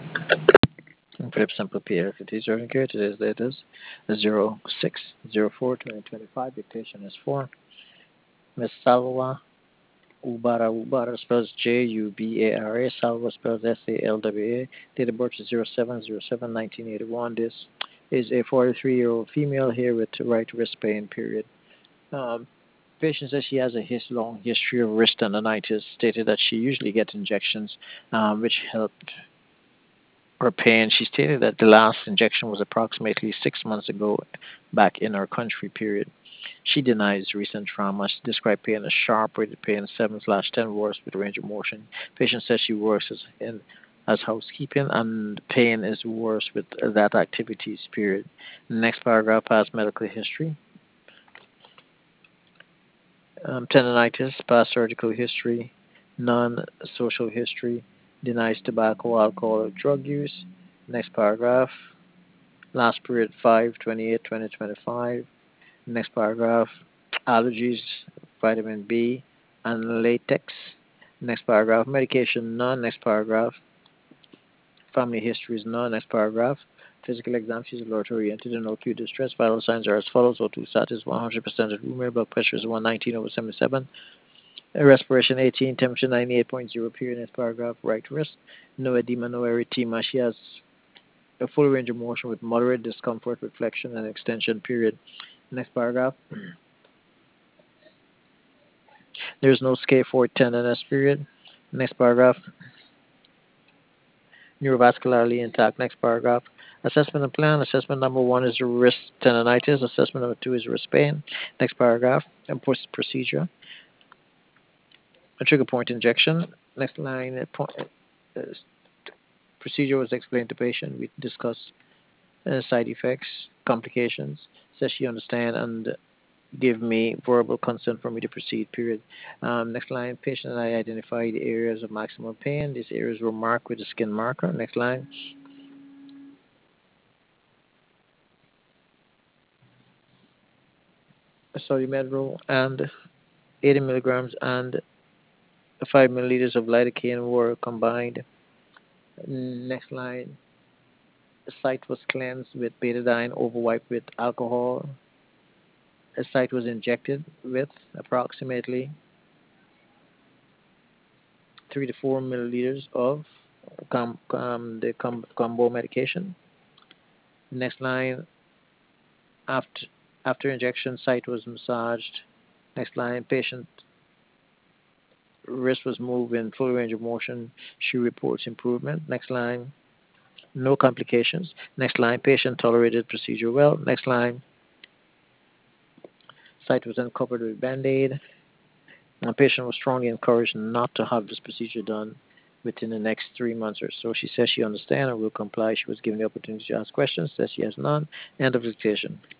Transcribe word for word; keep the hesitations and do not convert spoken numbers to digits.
And for simple pediatric urgent care, today's date is zero six zero four twenty twenty-five. The patient is for Miss Salwa Ubara. Ubara spells J U B A R A. Salwa spells S A L W A. Date of birth is zero seven zero seven nineteen eighty-one. This is a forty-three-year-old female here with right wrist pain, period. Um, patient says she has a his long history of wrist tendonitis, stated that she usually gets injections, um, which help her pain. She stated that the last injection was approximately six months ago back in her country, period. She denies recent trauma. She described pain as sharp, rated pain seven slash ten worse with range of motion. Patient says she works as in as housekeeping and pain is worse with that activities, period. Next paragraph has medical history. Um, tendonitis, past surgical history, non-social history, denies tobacco, alcohol, or drug use. Next paragraph, last period five twenty-eight twenty twenty-five. Next paragraph, allergies, vitamin B, and latex. Next paragraph, medication, none. Next paragraph, family history is none. Next paragraph, physical exam, she's alert oriented and no acute distress. Vital signs are as follows: O two status one hundred percent of room air, blood pressure is one nineteen over seventy-seven. Respiration eighteen, temperature ninety-eight point zero, period. Next paragraph, right wrist, no edema, no erythema. She has a full range of motion with moderate discomfort, reflection, and extension, period. Next paragraph, there is no scaphoid tenderness, period. Next paragraph, neurovascularly intact. Next paragraph, assessment and plan. Assessment number one is wrist tendonitis. Assessment number two is wrist pain. Next paragraph, and procedure, a trigger point injection. Next line, point, uh, procedure was explained to patient. We discussed uh, side effects, complications. Says she understand and give me verbal consent for me to proceed, period. Um, next line, patient and I identified areas of maximum pain. These areas were marked with a skin marker. Next line, Solumetrol and eighty milligrams and five milliliters of lidocaine were combined. Next line, the site was cleansed with betadine, overwiped with alcohol. The site was injected with approximately three to four milliliters of com, com, the com, combo medication. Next line, after after injection, site was massaged. Next line, patient wrist was moved in full range of motion. She reports improvement. Next line, no complications. Next line, patient tolerated procedure well. Next line, site was then covered with band-aid. The patient was strongly encouraged not to have this procedure done within the next three months or so. She says she understands and will comply. She was given the opportunity to ask questions. Says she has none. End of dictation.